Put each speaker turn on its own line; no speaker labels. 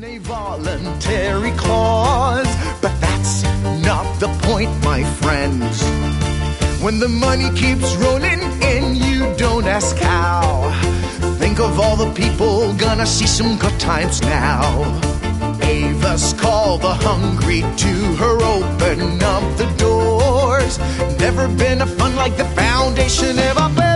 A voluntary clause, but that's not the point, my friends. When the money keeps rolling in, you don't ask how. Think of all the people gonna see some good times now. Ava's called the hungry to her, open up the doors. Never been a fun like the foundation ever built.